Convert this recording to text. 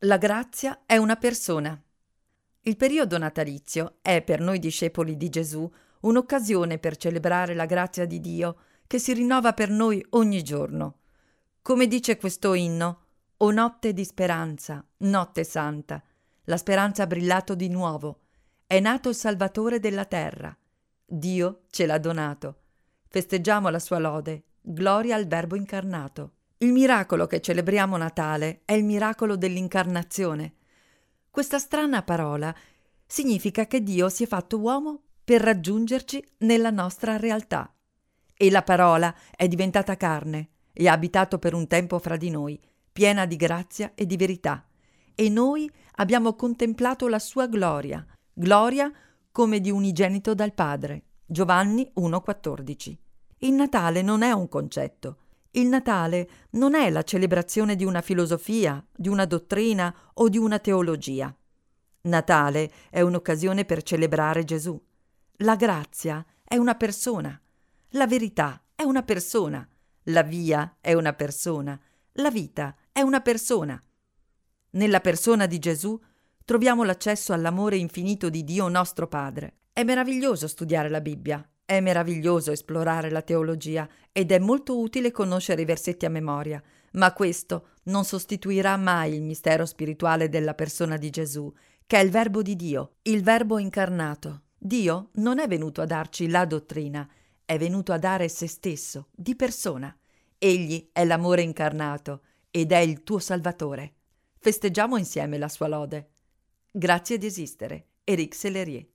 La grazia è una persona. Il periodo natalizio è per noi discepoli di Gesù un'occasione per celebrare la grazia di Dio che si rinnova per noi ogni giorno. Come dice questo inno: «O notte di speranza, notte santa, la speranza ha brillato di nuovo, è nato il Salvatore della terra. Dio ce l'ha donato. Festeggiamo la sua lode, gloria al Verbo incarnato». Il miracolo che celebriamo Natale è il miracolo dell'incarnazione. Questa strana parola significa che Dio si è fatto uomo per raggiungerci nella nostra realtà. E la parola è diventata carne e ha abitato per un tempo fra di noi, piena di grazia e di verità. E noi abbiamo contemplato la sua gloria, gloria come di unigenito dal Padre. Giovanni 1,14. Il Natale non è un concetto. Il Natale non è la celebrazione di una filosofia, di una dottrina o di una teologia. Natale è un'occasione per celebrare Gesù. La grazia è una persona. La verità è una persona. La via è una persona. La vita è una persona. Nella persona di Gesù troviamo l'accesso all'amore infinito di Dio nostro Padre. È meraviglioso studiare la Bibbia. È meraviglioso esplorare la teologia ed è molto utile conoscere i versetti a memoria, ma questo non sostituirà mai il mistero spirituale della persona di Gesù, che è il Verbo di Dio, il Verbo incarnato. Dio non è venuto a darci la dottrina, è venuto a dare se stesso, di persona. Egli è l'amore incarnato ed è il tuo Salvatore. Festeggiamo insieme la sua lode. Grazie di esistere. Éric Sellerier.